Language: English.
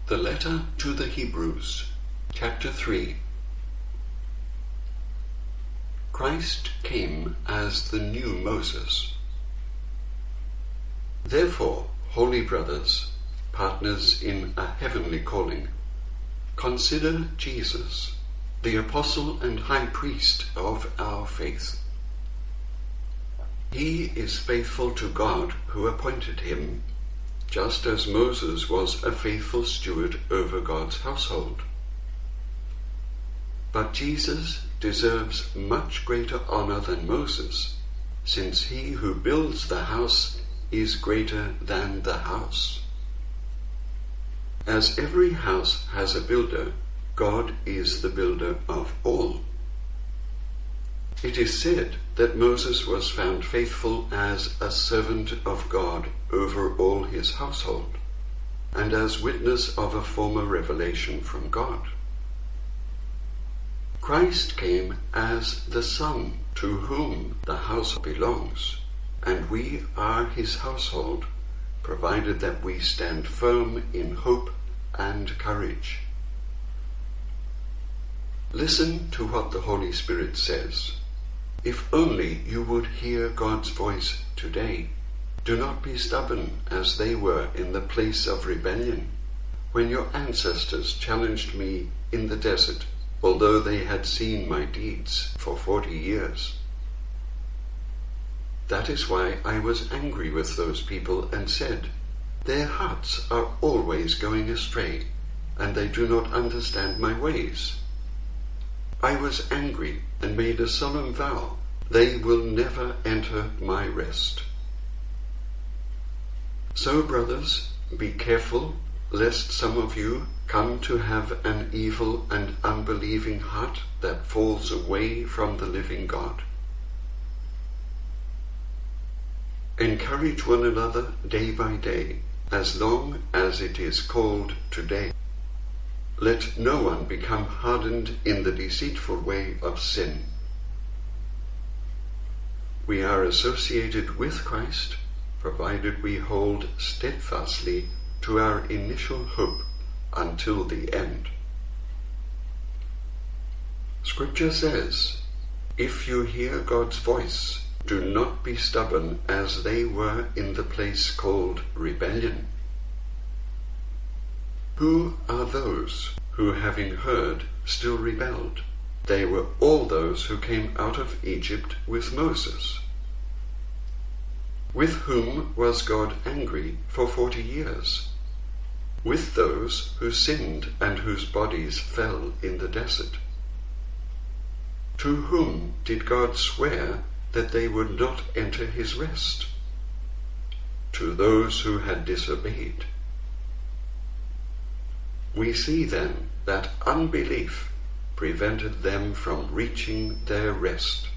The Letter to the Hebrews, Chapter 3. Christ came as the new Moses. Therefore, holy brothers, partners in a heavenly calling, consider Jesus, the apostle and high priest of our faith. He is faithful to God who appointed him, just as Moses was a faithful steward over God's household. But Jesus deserves much greater honor than Moses, since he who builds the house is greater than the house. As every house has a builder, God is the builder of all. It is said that Moses was found faithful as a servant of God over all his household, and as witness of a former revelation from God. Christ came as the Son to whom the house belongs, and we are his household, provided that we stand firm in hope and courage. Listen to what the Holy Spirit says. If only you would hear God's voice today. Do not be stubborn as they were in the place of rebellion, when your ancestors challenged me in the desert, although they had seen my deeds for 40 years. That is why I was angry with those people and said, their hearts are always going astray, and they do not understand my ways. I was angry and made a solemn vow, they will never enter my rest. So, brothers, be careful, lest some of you come to have an evil and unbelieving heart that falls away from the living God. Encourage one another day by day, as long as it is called today. Let no one become hardened in the deceitful way of sin. We are associated with Christ, provided we hold steadfastly to our initial hope until the end. Scripture says, if you hear God's voice, do not be stubborn as they were in the place called rebellion. Who are those who, having heard, still rebelled? They were all those who came out of Egypt with Moses, with whom was God angry for 40 years, with those who sinned and whose bodies fell in the desert. To whom did God swear that they would not enter his rest? To those who had disobeyed. We see then that unbelief prevented them from reaching their rest.